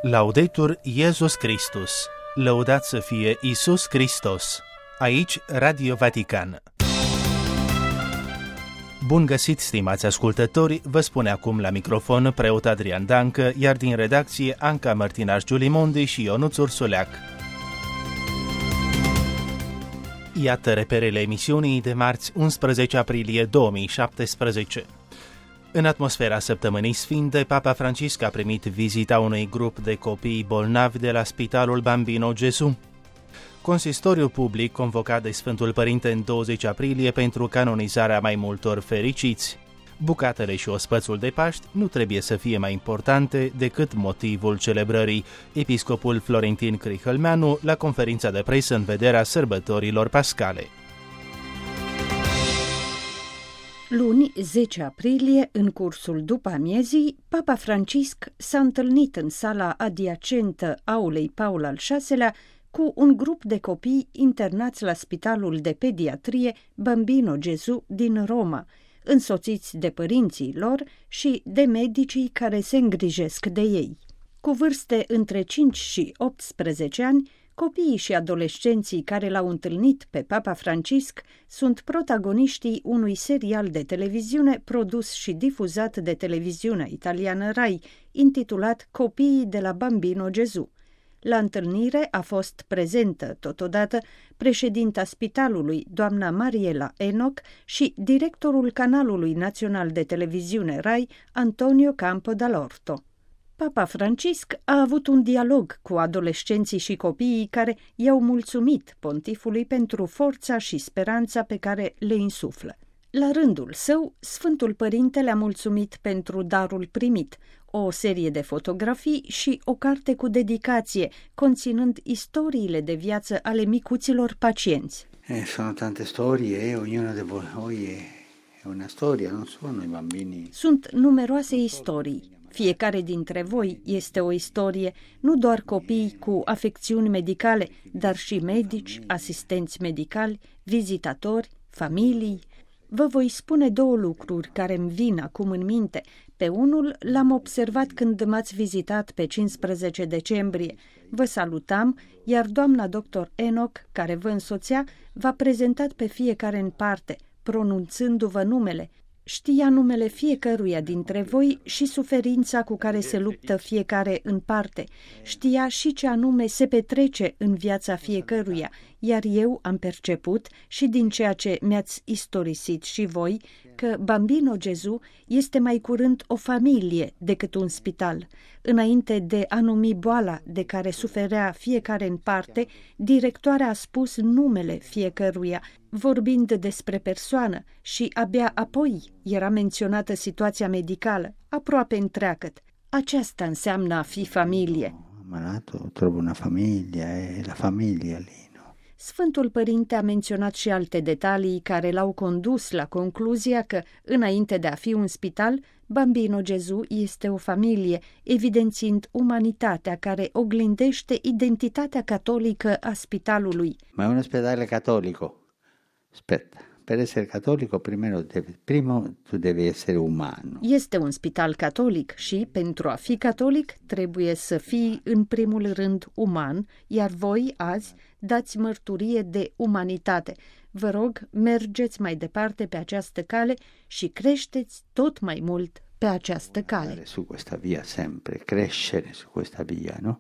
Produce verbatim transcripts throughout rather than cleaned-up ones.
Laudetur Iesus Christus, lăudat să fie Iisus Hristos. Aici Radio Vatican. Bun găsit, stimați ascultători, vă spune acum la microfon preot Adrian Dancă, iar din redacție Anca Mărtinaș Giulimondi și Ionuț Ursuleac. Iată reperele emisiunii de marți unsprezece aprilie două mii șaptesprezece. În atmosfera săptămânii sfinte, Papa Francisc a primit vizita unui grup de copii bolnavi de la Spitalul Bambino Gesù. Consistoriul public convocat de Sfântul Părinte în douăzeci aprilie pentru canonizarea mai multor fericiți. Bucatele și ospățul de Paști nu trebuie să fie mai importante decât motivul celebrării. Episcopul Florentin Crihălmeanu la conferința de presă în vederea sărbătorilor pascale. Luni, zece aprilie, în cursul după amiezii, Papa Francisc s-a întâlnit în sala adiacentă aulei Paul al șaselea cu un grup de copii internați la Spitalul de Pediatrie Bambino Gesù din Roma, însoțiți de părinții lor și de medicii care se îngrijesc de ei. Cu vârste între cinci și optsprezece ani, copiii și adolescenții care l-au întâlnit pe Papa Francisc sunt protagoniștii unui serial de televiziune produs și difuzat de televiziunea italiană Rai, intitulat Copiii de la Bambino Gesù. La întâlnire a fost prezentă totodată președinta spitalului, doamna Mariela Enoch, și directorul canalului național de televiziune Rai, Antonio Campo dall'Orto. Papa Francisc a avut un dialog cu adolescenții și copiii care i-au mulțumit pontifului pentru forța și speranța pe care le insuflă. La rândul său, Sfântul Părinte le-a mulțumit pentru darul primit, o serie de fotografii și o carte cu dedicație, conținând istoriile de viață ale micuților pacienți. Eh, sono tante storie, ognuna de voi e una storia, non sono i bambini. Sunt numeroase istorii. Fiecare dintre voi este o istorie, nu doar copii cu afecțiuni medicale, dar și medici, asistenți medicali, vizitatori, familii. Vă voi spune două lucruri care îmi vin acum în minte. Pe unul l-am observat când m-ați vizitat pe cincisprezece decembrie. Vă salutam, iar doamna doctor Enoch, care vă însoțea, v-a prezentat pe fiecare în parte, pronunțându-vă numele. Știa numele fiecăruia dintre voi și suferința cu care se luptă fiecare în parte. Știa și ce anume se petrece în viața fiecăruia, iar eu am perceput și din ceea ce mi-ați istorisit și voi că Bambino Gesù este mai curând o familie decât un spital. Înainte de a numi boala de care suferea fiecare în parte, directoarea a spus numele fiecăruia, vorbind despre persoană, și abia apoi era menționată situația medicală, aproape întreagăt. Aceasta înseamnă a fi familie. Malato, trovo una famiglia, e la famiglia lì. Sfântul Părinte a menționat și alte detalii care l-au condus la concluzia că, înainte de a fi un spital, Bambino Gesù este o familie, evidențiind umanitatea care oglindește identitatea catolică a spitalului. Ma è un ospedale cattolico. Aspetta, per essere cattolico prima, deve, prima tu devi essere umano. Este un spital catolic și, pentru a fi catolic, trebuie să fii în primul rând uman, iar voi, azi, dați mărturie de umanitate. Vă rog, mergeți mai departe pe această cale și creșteți tot mai mult pe această cale. Su questa via sempre, crescere su questa via, no?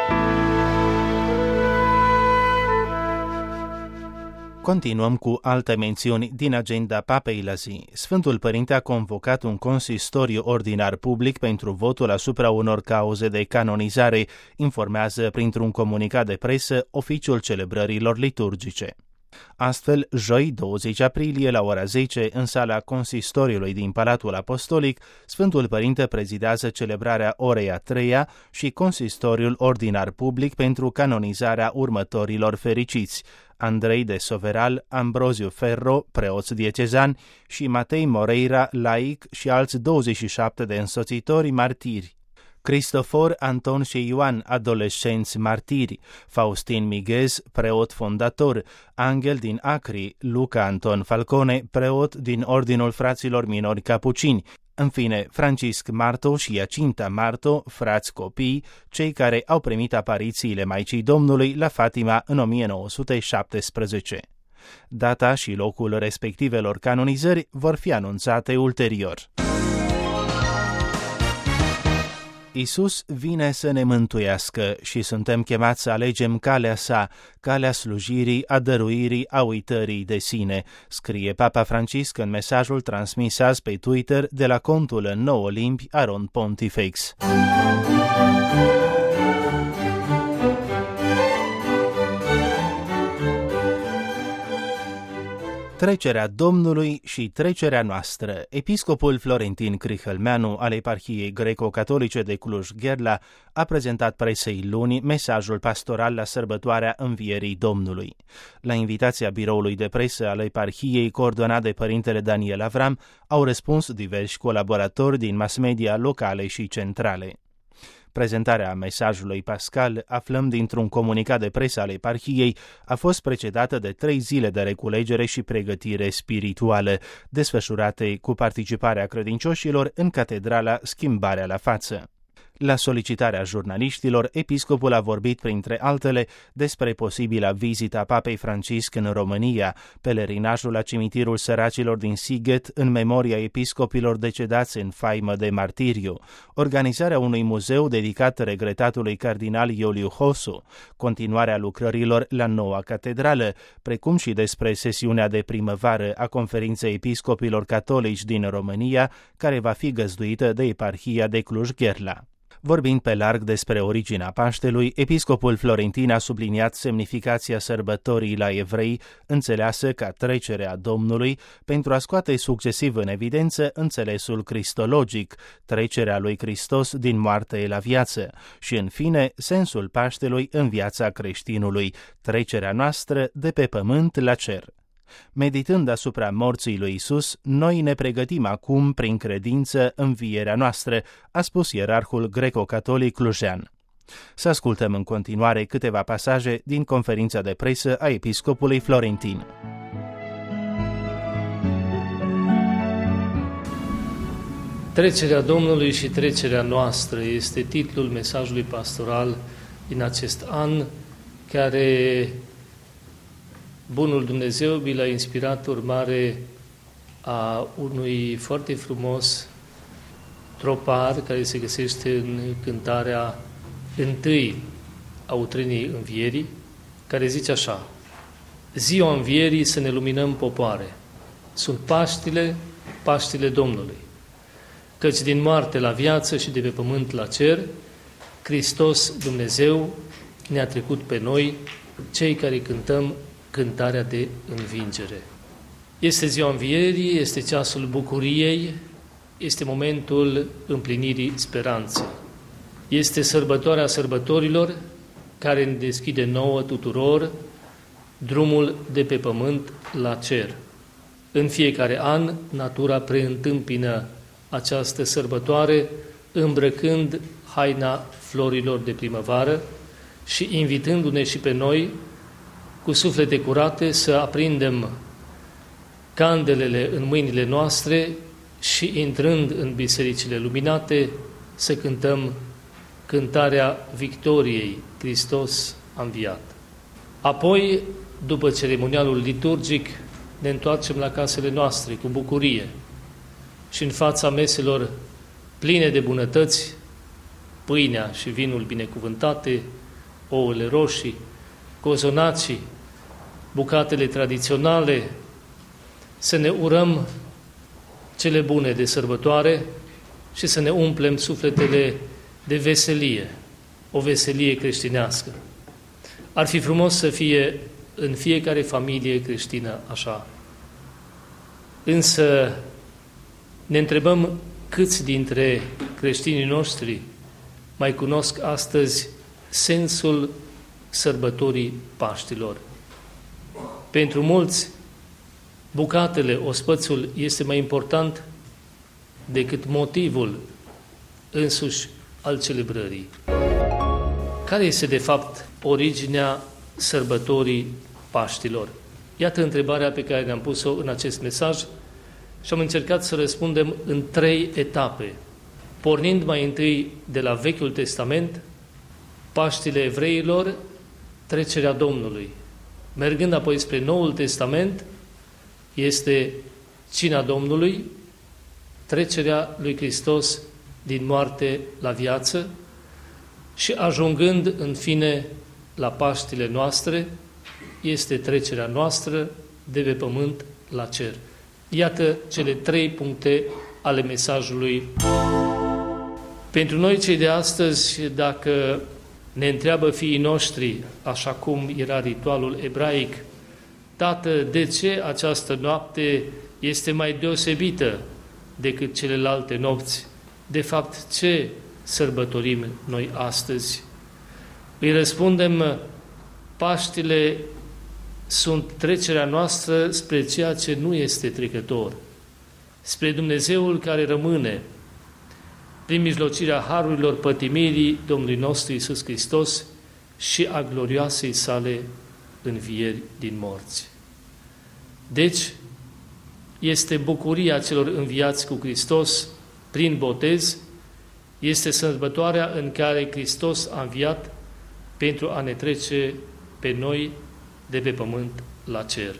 Continuăm cu alte mențiuni din agenda Papei la zi. Sfântul Părinte a convocat un consistoriu ordinar public pentru votul asupra unor cauze de canonizare, informează printr-un comunicat de presă oficiul celebrărilor liturgice. Astfel, joi douăzeci aprilie, la ora zece, în sala consistoriului din Palatul Apostolic, Sfântul Părinte prezidează celebrarea orei a treia și consistoriul ordinar public pentru canonizarea următorilor fericiți: Andrei de Soveral, Ambroziu Ferro, preoți diecezani, și Matei Moreira, laic, și alți douăzeci și șapte de însoțitori martiri. Cristofor, Anton și Ioan, adolescenți martiri, Faustin Mighez, preot fondator, Angel din Acri, Luca Anton Falcone, preot din Ordinul Fraților Minori Capucini, În fine, Francisc Marto și Iacinta Marto, frați copii, cei care au primit aparițiile Maicii Domnului la Fatima în o mie nouă sute șaptesprezece. Data și locul respectivelor canonizări vor fi anunțate ulterior. Iisus vine să ne mântuiască și suntem chemați să alegem calea sa, calea slujirii, a dăruirii, a uitării de sine, scrie Papa Francisc în mesajul transmis azi pe Twitter de la contul în nouă limbi Aron Pontifex. Trecerea Domnului și trecerea noastră. Episcopul Florentin Crihălmeanu al Eparhiei Greco-Catolice de Cluj-Gherla a prezentat presei luni mesajul pastoral la sărbătoarea Învierii Domnului. La invitația biroului de presă al Eparhiei, coordonat de părintele Daniel Avram, au răspuns diversi colaboratori din mass-media locale și centrale. Prezentarea mesajului pascal, aflăm dintr-un comunicat de presă al Eparhiei, a fost precedată de trei zile de reculegere și pregătire spirituală, desfășurate cu participarea credincioșilor în catedrala Schimbarea la Față. La solicitarea jurnaliștilor, episcopul a vorbit, printre altele, despre posibila vizita Papei Francisc în România, pelerinajul la cimitirul săracilor din Sighet în memoria episcopilor decedați în faimă de martiriu, organizarea unui muzeu dedicat regretatului cardinal Iuliu Hosu, continuarea lucrărilor la noua catedrală, precum și despre sesiunea de primăvară a Conferinței Episcopilor Catolici din România, care va fi găzduită de Eparhia de Cluj-Gherla. Vorbind pe larg despre originea Paștelui, episcopul Florentin a subliniat semnificația sărbătorii la evrei, înțeleasă ca trecerea Domnului, pentru a scoate succesiv în evidență înțelesul cristologic, trecerea lui Hristos din moarte la viață, și, în fine, sensul Paștelui în viața creștinului, trecerea noastră de pe pământ la cer. Meditând asupra morții lui Isus, noi ne pregătim acum, prin credință, învierea noastră, a spus ierarhul greco-catolic clujean. Să ascultăm în continuare câteva pasaje din conferința de presă a episcopului Florentin. Trecerea Domnului și trecerea noastră este titlul mesajului pastoral din acest an, care Bunul Dumnezeu mi l-a inspirat urmare a unui foarte frumos tropar care se găsește în cântarea întâi a utreniei Învierii, care zice așa: Ziua Învierii să ne luminăm popoare, sunt Paștile, Paștile Domnului, căci din moarte la viață și de pe pământ la cer, Hristos Dumnezeu ne-a trecut pe noi, cei care cântăm cântarea de învingere. Este ziua Învierii, este ceasul bucuriei, este momentul împlinirii speranței. Este sărbătoarea sărbătorilor care ne deschide nouă tuturor drumul de pe pământ la cer. În fiecare an, natura preîntâmpină această sărbătoare îmbrăcând haina florilor de primăvară și invitându-ne și pe noi cu suflete curate să aprindem candelele în mâinile noastre și, intrând în bisericile luminate, să cântăm cântarea victoriei, Hristos a înviat. Apoi, după ceremonialul liturgic, ne întoarcem la casele noastre cu bucurie și în fața meselor pline de bunătăți, pâinea și vinul binecuvântate, ouăle roșii, cozonacii, bucatele tradiționale, să ne urăm cele bune de sărbătoare și să ne umplem sufletele de veselie, o veselie creștinească. Ar fi frumos să fie în fiecare familie creștină așa. Însă ne întrebăm câți dintre creștinii noștri mai cunosc astăzi sensul sărbătorii Paștilor. Pentru mulți, bucatele, ospățul este mai important decât motivul însuși al celebrării. Care este, de fapt, originea sărbătorii Paștilor? Iată întrebarea pe care ne-am pus-o în acest mesaj și am încercat să răspundem în trei etape, pornind mai întâi de la Vechiul Testament, Paștile evreilor, trecerea Domnului. Mergând apoi spre Noul Testament, este Cina Domnului, trecerea lui Hristos din moarte la viață și ajungând în fine la Paștile noastre, este trecerea noastră de pe pământ la cer. Iată cele trei puncte ale mesajului. Pentru noi cei de astăzi, dacă ne întreabă fiii noștri, așa cum era ritualul ebraic, Tată, de ce această noapte este mai deosebită decât celelalte nopți? De fapt, ce sărbătorim noi astăzi? Îi răspundem, Paștile sunt trecerea noastră spre ceea ce nu este trecător, spre Dumnezeul care rămâne, prin mijlocirea harurilor pătimirii Domnului nostru Iisus Hristos și a glorioasei sale învieri din morți. Deci, este bucuria celor înviați cu Hristos prin botez, este sărbătoarea în care Hristos a înviat pentru a ne trece pe noi de pe pământ la cer.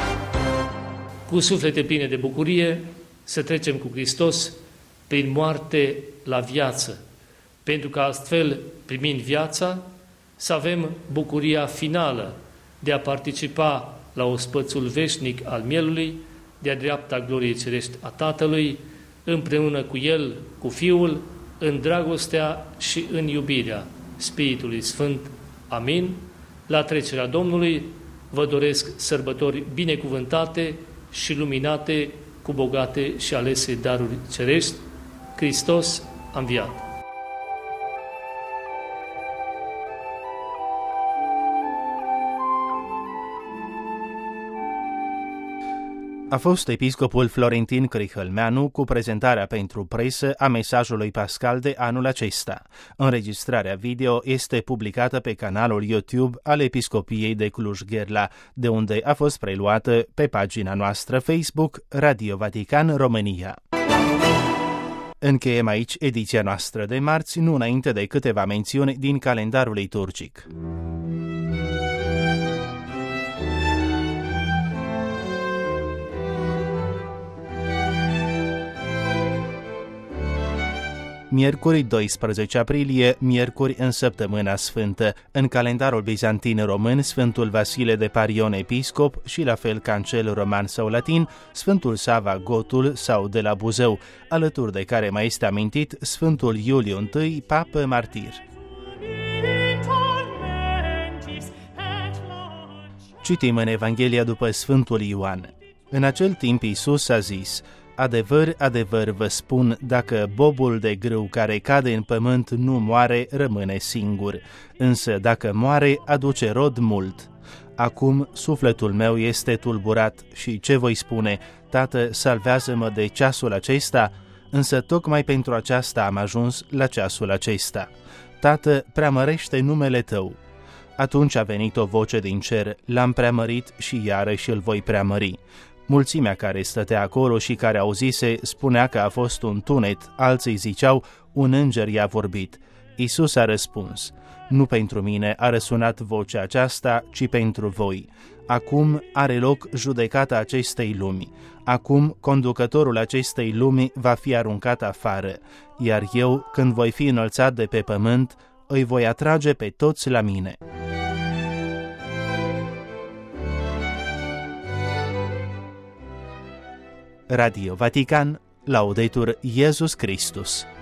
Cu suflete pline de bucurie să trecem cu Hristos prin moarte la viață, pentru că astfel, primind viața, să avem bucuria finală de a participa la ospățul veșnic al mielului, de-a dreapta gloriei cerești a Tatălui, împreună cu El, cu Fiul, în dragostea și în iubirea Spiritului Sfânt. Amin. La trecerea Domnului vă doresc sărbători binecuvântate și luminate cu bogate și alese daruri cerești. Hristos a înviat! A fost episcopul Florentin Crihălmeanu cu prezentarea pentru presă a mesajului pascal de anul acesta. Înregistrarea video este publicată pe canalul YouTube al Episcopiei de Cluj-Gherla, de unde a fost preluată pe pagina noastră Facebook Radio Vatican România. Încheiem aici ediția noastră de marți, nu înainte de câteva mențiuni din calendarul liturgic. Miercuri doisprezece aprilie, miercuri în săptămâna sfântă. În calendarul bizantin român, Sfântul Vasile de Parion episcop și la fel ca în cel roman sau latin, Sfântul Sava Gotul sau de la Buzău, alături de care mai este amintit Sfântul Iuliu I, papă martir. Citim în Evanghelia după Sfântul Ioan. În acel timp Iisus a zis: Adevăr, adevăr vă spun, dacă bobul de grâu care cade în pământ nu moare, rămâne singur, însă dacă moare, aduce rod mult. Acum sufletul meu este tulburat și ce voi spune? Tată, salvează-mă de ceasul acesta? Însă tocmai pentru aceasta am ajuns la ceasul acesta. Tată, preamărește numele tău. Atunci a venit o voce din cer, l-am preamărit și iarăși îl voi preamări. Mulțimea care stătea acolo și care auzise spunea că a fost un tunet, alții ziceau, un înger i-a vorbit. Iisus a răspuns: nu pentru mine a răsunat vocea aceasta, ci pentru voi. Acum are loc judecata acestei lumi. Acum conducătorul acestei lumi va fi aruncat afară, iar eu, când voi fi înălțat de pe pământ, îi voi atrage pe toți la mine. Radio Vatican, Laudetur Iesus Christus.